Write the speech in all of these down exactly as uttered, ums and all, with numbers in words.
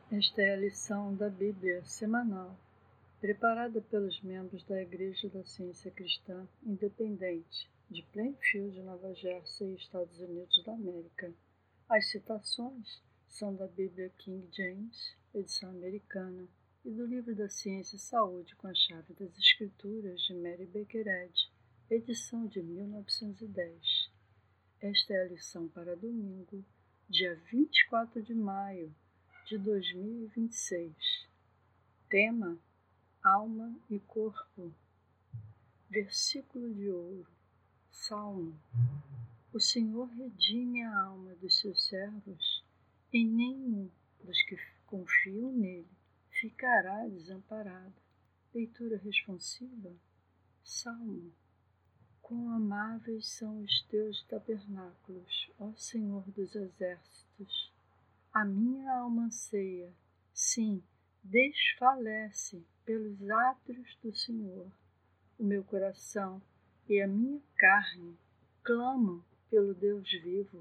Esta é a lição da Bíblia semanal, preparada pelos membros da Igreja da Ciência Cristã Independente de Plainfield, Nova Jersey, Estados Unidos da América. As citações são da Bíblia King James, edição americana, e do Livro da Ciência e Saúde com a Chave das Escrituras, de Mary Baker Eddy, edição de mil novecentos e dez. Esta é a lição para domingo, dia vinte e quatro de maio de dois mil e vinte e seis. Tema: alma e corpo. Versículo de ouro. Salmo. O Senhor redime a alma dos seus servos, e nenhum dos que confiam nele ficará desamparado. Leitura responsiva. Salmo. Quão amáveis são os teus tabernáculos, ó Senhor dos exércitos! A minha alma anseia, sim, desfalece pelos átrios do Senhor. O meu coração e a minha carne clamam pelo Deus vivo.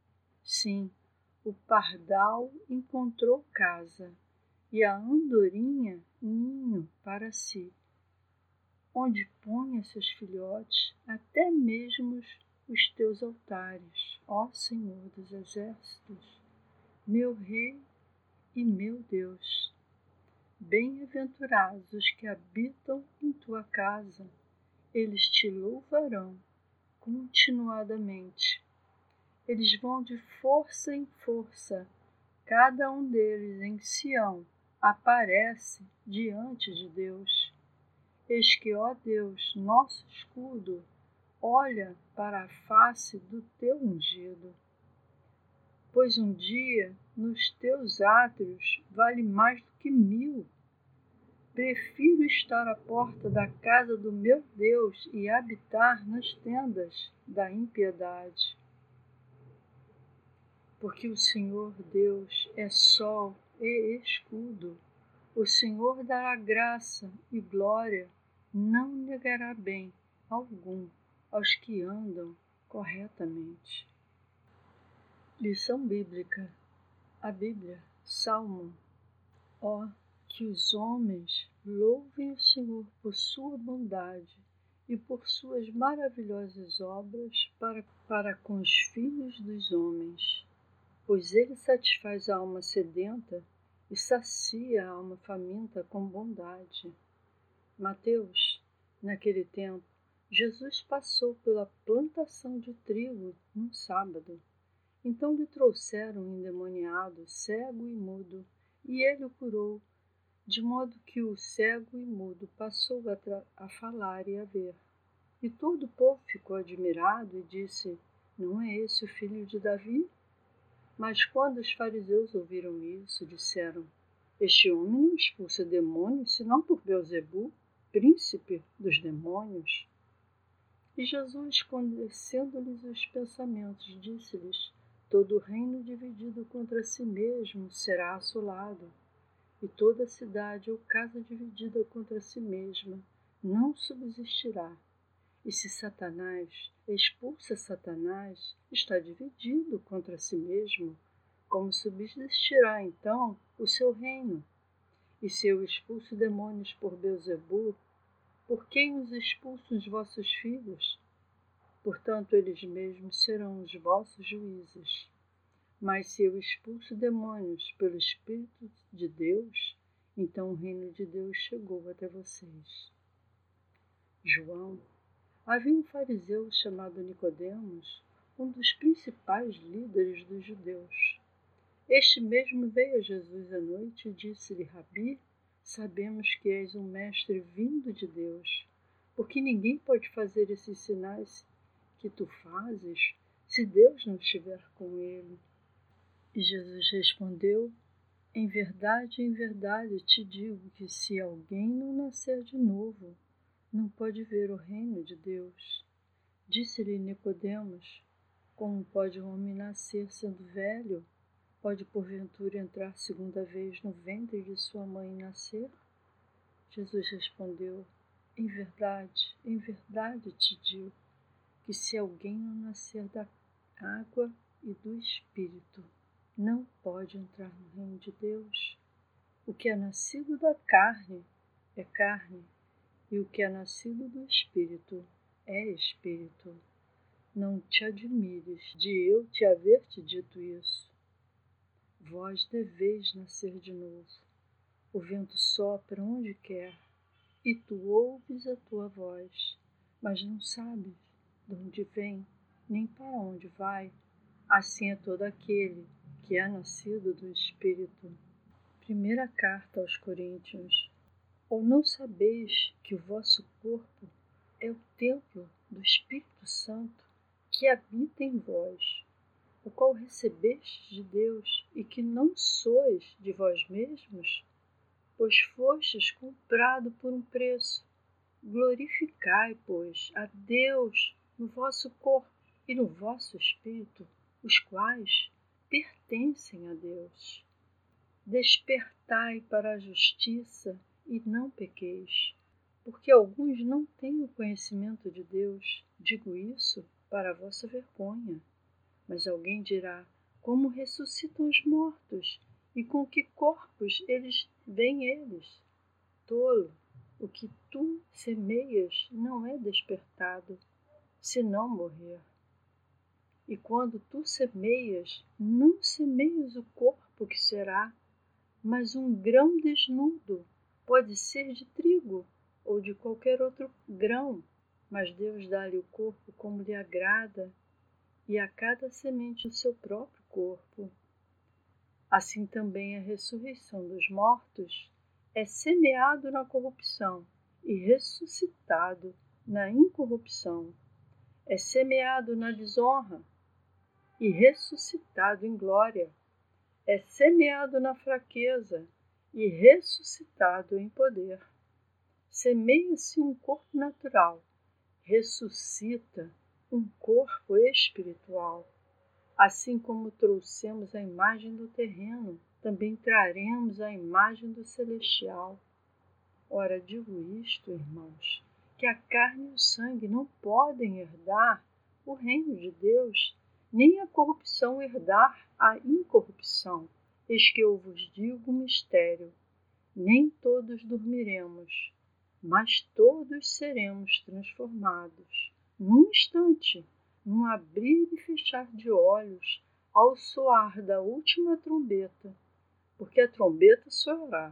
Sim, o pardal encontrou casa e a andorinha ninho para si, onde ponha seus filhotes, até mesmo os teus altares, ó Senhor dos exércitos, meu Rei e meu Deus. Bem-aventurados os que habitam em tua casa, eles te louvarão continuadamente. Eles vão de força em força, cada um deles em Sião aparece diante de Deus. Eis que, ó Deus, nosso escudo, olha para a face do teu ungido. Pois um dia nos teus átrios vale mais do que mil. Prefiro estar à porta da casa do meu Deus e habitar nas tendas da impiedade. Porque o Senhor Deus é sol e escudo. O Senhor dará graça e glória, não negará bem algum aos que andam corretamente. Lição bíblica. A Bíblia, Salmo. Ó, que os homens louvem o Senhor por sua bondade e por suas maravilhosas obras para, para com os filhos dos homens. Pois ele satisfaz a alma sedenta e sacia a alma faminta com bondade. Mateus. Naquele tempo, Jesus passou pela plantação de trigo num sábado. Então lhe trouxeram um endemoniado, cego e mudo, e ele o curou, de modo que o cego e mudo passou a, tra- a falar e a ver. E todo o povo ficou admirado e disse: não é esse o filho de Davi? Mas quando os fariseus ouviram isso, disseram: este homem não expulsa demônios, senão por Beelzebu, príncipe dos demônios. E Jesus, conhecendo-lhes os pensamentos, disse-lhes: todo reino dividido contra si mesmo será assolado, e toda cidade ou casa dividida contra si mesma não subsistirá. E se Satanás expulsa Satanás, está dividido contra si mesmo, como subsistirá então o seu reino? E se eu expulso demônios por Beelzebu, por quem os expulsam os vossos filhos? Portanto, eles mesmos serão os vossos juízes. Mas se eu expulso demônios pelo Espírito de Deus, então o reino de Deus chegou até vocês. João. Havia um fariseu chamado Nicodemos, um dos principais líderes dos judeus. Este mesmo veio a Jesus à noite e disse-lhe: Rabi, sabemos que és um mestre vindo de Deus, porque ninguém pode fazer esses sinais que tu fazes se Deus não estiver com ele. E Jesus respondeu: em verdade, em verdade te digo que se alguém não nascer de novo, não pode ver o reino de Deus. Disse-lhe Nicodemos: como pode um homem nascer sendo velho? Pode porventura entrar segunda vez no ventre de sua mãe e nascer? Jesus respondeu: em verdade, em verdade te digo que se alguém não nascer da água e do Espírito, não pode entrar no reino de Deus. O que é nascido da carne é carne, e o que é nascido do Espírito é Espírito. Não te admires de eu te haver te dito isso. Vós deveis nascer de novo. O vento sopra onde quer, e tu ouves a tua voz, mas não sabes de onde vem, nem para onde vai. Assim é todo aquele que é nascido do Espírito. Primeira carta aos Coríntios. Ou não sabeis que o vosso corpo é o templo do Espírito Santo, que habita em vós, o qual recebestes de Deus, e que não sois de vós mesmos? Pois fostes comprado por um preço. Glorificai, pois, a Deus no vosso corpo e no vosso espírito, os quais pertencem a Deus. Despertai para a justiça e não pequeis, porque alguns não têm o conhecimento de Deus. Digo isso para a vossa vergonha. Mas alguém dirá: como ressuscitam os mortos? E com que corpos eles vêm eles? Tolo, o que tu semeias não é despertado, senão morrer. E quando tu semeias, não semeias o corpo que será, mas um grão desnudo, pode ser de trigo ou de qualquer outro grão, mas Deus dá-lhe o corpo como lhe agrada, e a cada semente o seu próprio corpo. Assim também a ressurreição dos mortos é semeado na corrupção e ressuscitado na incorrupção. É semeado na desonra e ressuscitado em glória. É semeado na fraqueza e ressuscitado em poder. Semeia-se um corpo natural, ressuscita um corpo espiritual. Assim como trouxemos a imagem do terreno, também traremos a imagem do celestial. Ora, digo isto, irmãos, que a carne e o sangue não podem herdar o reino de Deus, nem a corrupção herdar a incorrupção. Eis que eu vos digo um mistério: nem todos dormiremos, mas todos seremos transformados, num instante, num abrir e fechar de olhos, ao soar da última trombeta, porque a trombeta soará,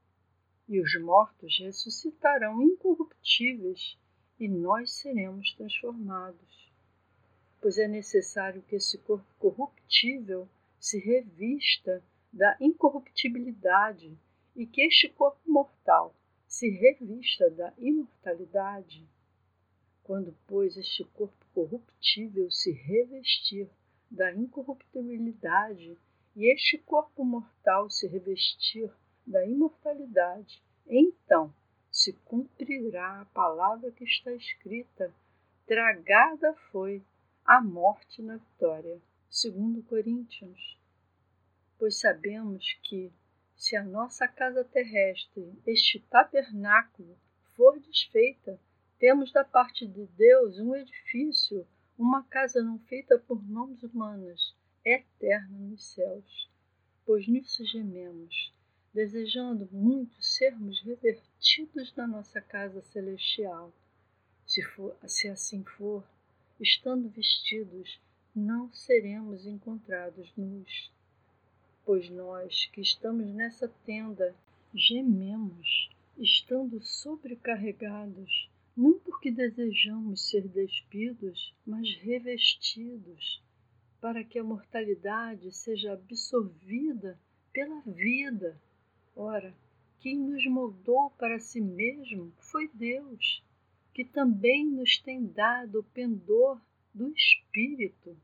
e os mortos ressuscitarão incorruptíveis, e nós seremos transformados. Pois é necessário que esse corpo corruptível se revista da incorruptibilidade, e que este corpo mortal se revista da imortalidade. Quando, pois, este corpo corruptível se revestir da incorruptibilidade e este corpo mortal se revestir da imortalidade, então se cumprirá a palavra que está escrita: tragada foi a morte na vitória. Segundo Coríntios. Pois sabemos que, se a nossa casa terrestre, este tabernáculo, for desfeita, temos da parte de Deus um edifício, uma casa não feita por mãos humanas, eterna nos céus. Pois nisso gememos, desejando muito sermos revertidos na nossa casa celestial. Se, for, se assim for, estando vestidos, não seremos encontrados nus. Pois nós que estamos nessa tenda gememos, estando sobrecarregados, não porque desejamos ser despidos, mas revestidos, para que a mortalidade seja absorvida pela vida. Ora, quem nos moldou para si mesmo foi Deus, que também nos tem dado o pendor do Espírito.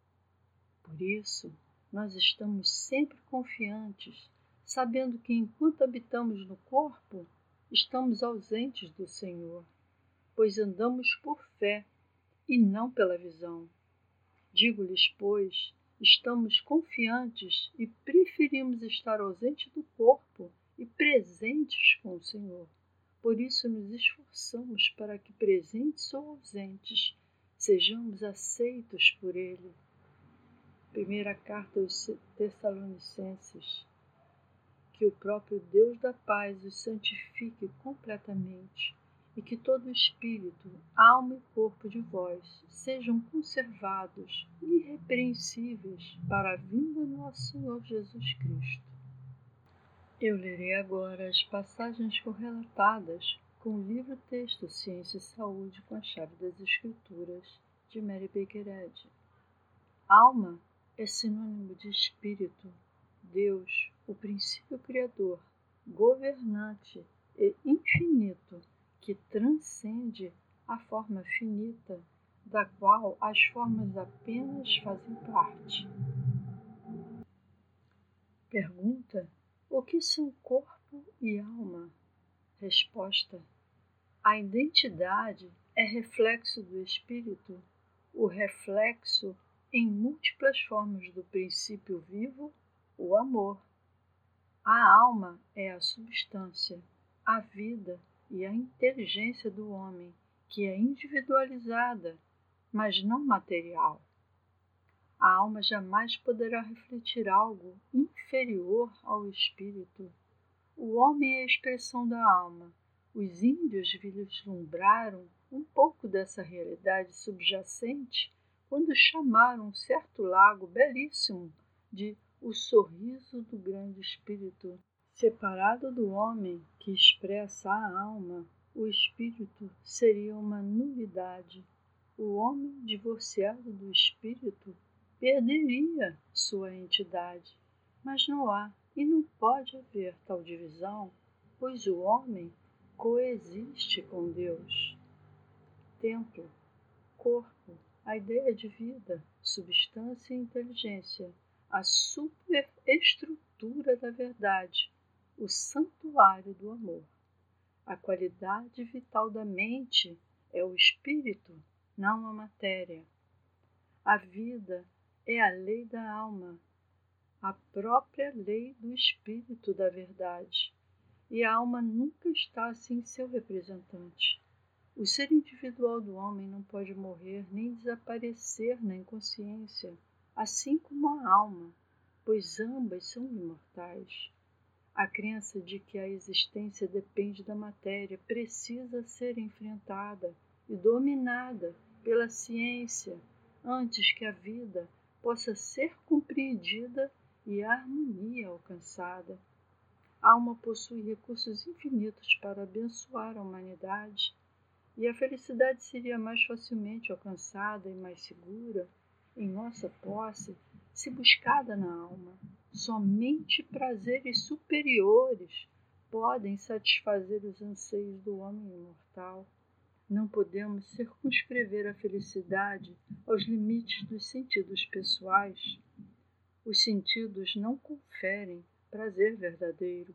Por isso, nós estamos sempre confiantes, sabendo que enquanto habitamos no corpo, estamos ausentes do Senhor, pois andamos por fé e não pela visão. Digo-lhes, pois, estamos confiantes e preferimos estar ausentes do corpo e presentes com o Senhor. Por isso nos esforçamos para que, presentes ou ausentes, sejamos aceitos por Ele. Primeira carta aos Tessalonicenses, que o próprio Deus da paz os santifique completamente, e que todo espírito, alma e corpo de vós sejam conservados irrepreensíveis para a vinda do nosso Senhor Jesus Cristo. Eu lerei agora as passagens correlatadas com o livro-texto Ciência e Saúde com a Chave das Escrituras, de Mary Baker Eddy. Alma é sinônimo de espírito, Deus, o princípio criador, governante e infinito, que transcende a forma finita, da qual as formas apenas fazem parte. Pergunta: o que são corpo e alma? Resposta: a identidade é reflexo do espírito, o reflexo em múltiplas formas do princípio vivo, o amor. A alma é a substância, a vida e a inteligência do homem, que é individualizada, mas não material. A alma jamais poderá refletir algo inferior ao espírito. O homem é a expressão da alma. Os índios vislumbraram um pouco dessa realidade subjacente quando chamaram um certo lago belíssimo de o sorriso do grande espírito. Separado do homem que expressa a alma, o espírito seria uma nulidade. O homem divorciado do espírito perderia sua entidade, mas não há e não pode haver tal divisão, pois o homem coexiste com Deus. Templo, corpo, a ideia de vida, substância e inteligência, a superestrutura da verdade, o santuário do amor. A qualidade vital da mente é o espírito, não a matéria. A vida é a lei da alma, a própria lei do espírito da verdade, e a alma nunca está sem seu representante. O ser individual do homem não pode morrer nem desaparecer na inconsciência, assim como a alma, pois ambas são imortais. A crença de que a existência depende da matéria precisa ser enfrentada e dominada pela ciência antes que a vida possa ser compreendida e a harmonia alcançada. A alma possui recursos infinitos para abençoar a humanidade, e a felicidade seria mais facilmente alcançada e mais segura em nossa posse se buscada na alma. Somente prazeres superiores podem satisfazer os anseios do homem imortal. Não podemos circunscrever a felicidade aos limites dos sentidos pessoais. Os sentidos não conferem prazer verdadeiro.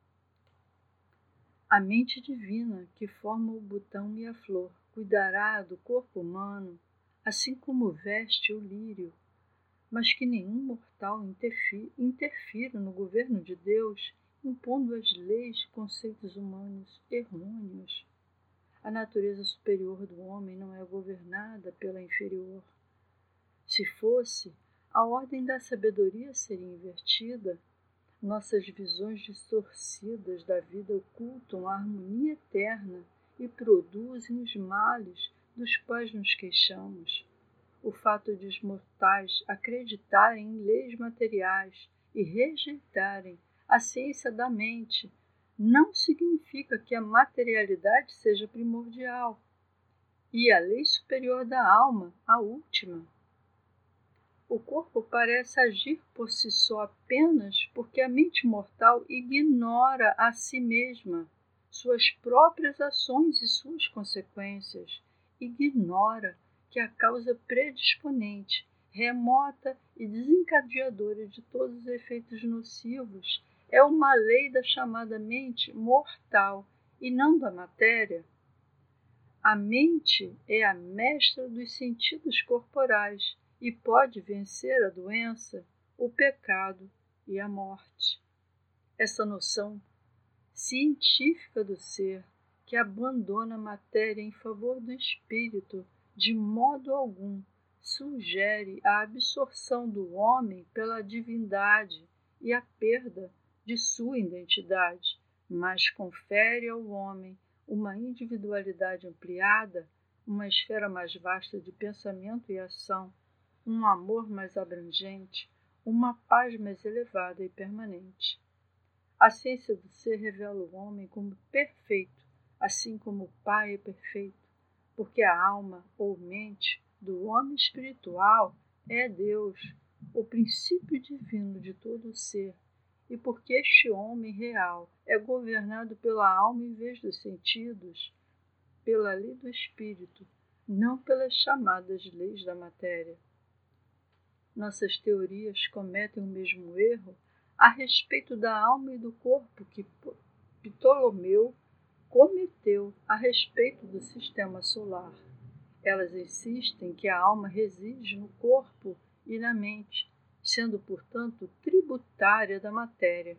A mente divina, que forma o botão e a flor, cuidará do corpo humano, assim como veste o lírio, mas que nenhum mortal interfira no governo de Deus, impondo as leis e conceitos humanos errôneos. A natureza superior do homem não é governada pela inferior. Se fosse, a ordem da sabedoria seria invertida. Nossas visões distorcidas da vida ocultam a harmonia eterna e produzem os males dos quais nos queixamos. O fato de os mortais acreditarem em leis materiais e rejeitarem a ciência da mente não significa que a materialidade seja primordial e a lei superior da alma a última. O corpo parece agir por si só apenas porque a mente mortal ignora a si mesma, suas próprias ações e suas consequências. Ignora que a causa predisponente, remota e desencadeadora de todos os efeitos nocivos é uma lei da chamada mente mortal e não da matéria. A mente é a mestra dos sentidos corporais e pode vencer a doença, o pecado e a morte. Essa noção científica do ser, que abandona a matéria em favor do espírito, de modo algum sugere a absorção do homem pela divindade e a perda de sua identidade, mas confere ao homem uma individualidade ampliada, uma esfera mais vasta de pensamento e ação, um amor mais abrangente, uma paz mais elevada e permanente. A ciência do ser revela o homem como perfeito, assim como o Pai é perfeito, porque a alma ou mente do homem espiritual é Deus, o princípio divino de todo o ser, e porque este homem real é governado pela alma em vez dos sentidos, pela lei do espírito, não pelas chamadas leis da matéria. Nossas teorias cometem o mesmo erro a respeito da alma e do corpo que Ptolomeu cometeu a respeito do sistema solar. Elas insistem que a alma reside no corpo e na mente, sendo, portanto, tributária da matéria.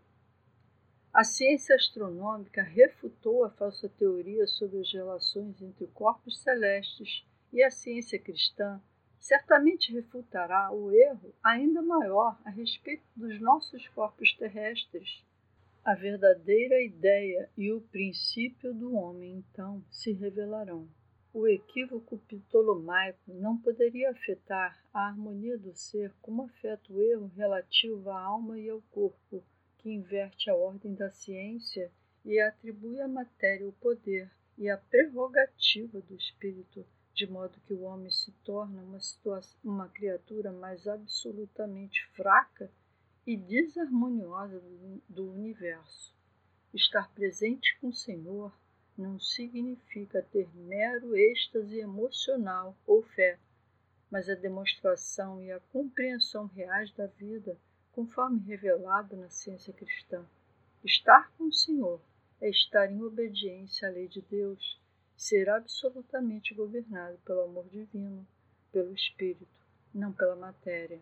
A ciência astronômica refutou a falsa teoria sobre as relações entre corpos celestes e a ciência cristã certamente refutará o erro ainda maior a respeito dos nossos corpos terrestres. A verdadeira ideia e o princípio do homem, então, se revelarão. O equívoco ptolomaico não poderia afetar a harmonia do ser como afeta o erro relativo à alma e ao corpo, que inverte a ordem da ciência e atribui à matéria o poder e a prerrogativa do espírito, de modo que o homem se torna uma, situação, uma criatura mais absolutamente fraca e desarmoniosa do, do universo. Estar presente com o Senhor não significa ter mero êxtase emocional ou fé, mas a demonstração e a compreensão reais da vida, conforme revelado na ciência cristã. Estar com o Senhor é estar em obediência à lei de Deus, ser absolutamente governado pelo amor divino, pelo Espírito, não pela matéria.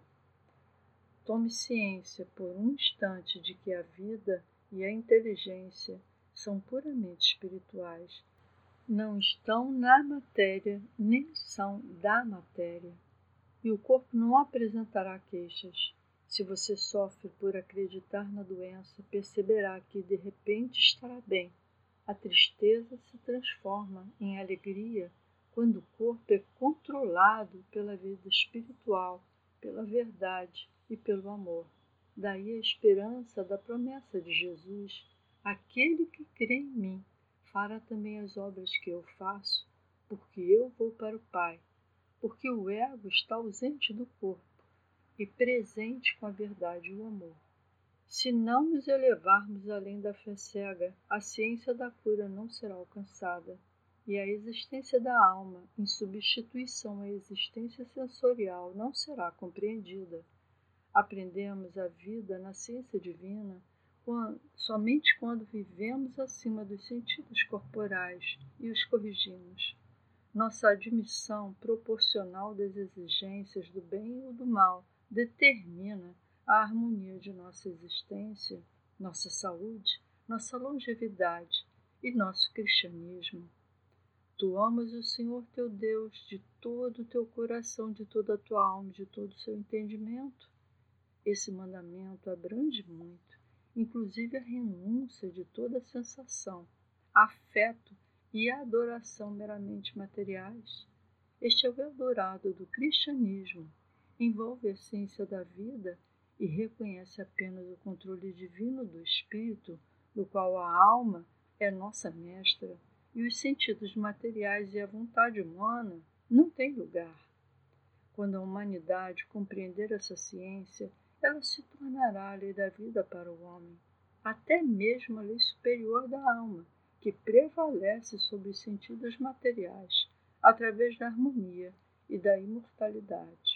Tome ciência por um instante de que a vida e a inteligência são puramente espirituais. Não estão na matéria, nem são da matéria. E o corpo não apresentará queixas. Se você sofre por acreditar na doença, perceberá que de repente estará bem. A tristeza se transforma em alegria quando o corpo é controlado pela vida espiritual, pela verdade e pelo amor. Daí a esperança da promessa de Jesus: aquele que crê em mim fará também as obras que eu faço, porque eu vou para o Pai, porque o ego está ausente do corpo e presente com a verdade e o amor. Se não nos elevarmos além da fé cega, a ciência da cura não será alcançada, e a existência da alma, em substituição à existência sensorial, não será compreendida. Aprendemos a vida na ciência divina quando, somente quando vivemos acima dos sentidos corporais e os corrigimos. Nossa admissão proporcional das exigências do bem ou do mal determina a harmonia de nossa existência, nossa saúde, nossa longevidade e nosso cristianismo. Tu amas o Senhor teu Deus de todo o teu coração, de toda a tua alma, de todo o seu entendimento. Esse mandamento abrange muito, inclusive a renúncia de toda sensação, afeto e adoração meramente materiais. Este é o Eldorado do cristianismo, envolve a essência da vida e reconhece apenas o controle divino do espírito, do qual a alma é nossa mestra, e os sentidos materiais e a vontade humana não têm lugar. Quando a humanidade compreender essa ciência, ela se tornará a lei da vida para o homem, até mesmo a lei superior da alma, que prevalece sobre os sentidos materiais, através da harmonia e da imortalidade.